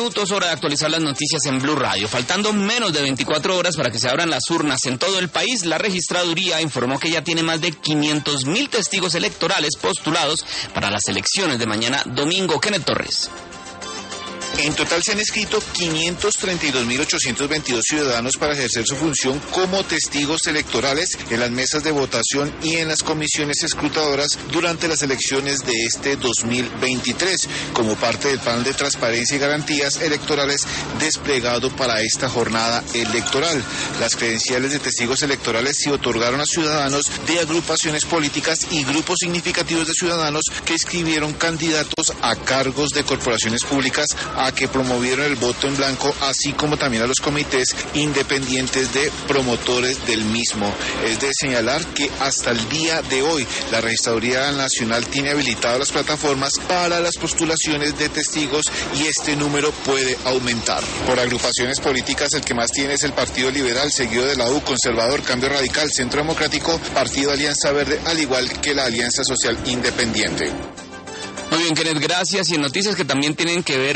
Minutos, hora de actualizar las noticias en Blue Radio. Faltando menos de 24 horas para que se abran las urnas en todo el país, la registraduría informó que ya tiene más de 500.000 testigos electorales postulados para las elecciones de mañana domingo. Kenneth Torres. En total se han inscrito 532.822 ciudadanos para ejercer su función como testigos electorales en las mesas de votación y en las comisiones escrutadoras durante las elecciones de este 2023, como parte del plan de transparencia y garantías electorales desplegado para esta jornada electoral. Las credenciales de testigos electorales se otorgaron a ciudadanos de agrupaciones políticas y grupos significativos de ciudadanos que inscribieron candidatos a cargos de corporaciones públicas a que promovieron el voto en blanco, así como también a los comités independientes de promotores del mismo. Es de señalar que hasta el día de hoy la Registraduría Nacional tiene habilitadas las plataformas para las postulaciones de testigos y este número puede aumentar. Por agrupaciones políticas el que más tiene es el Partido Liberal, seguido de la U, Conservador, Cambio Radical, Centro Democrático, Partido Alianza Verde, al igual que la Alianza Social Independiente. Muy bien, Kenneth, gracias. Y en noticias que también tienen que ver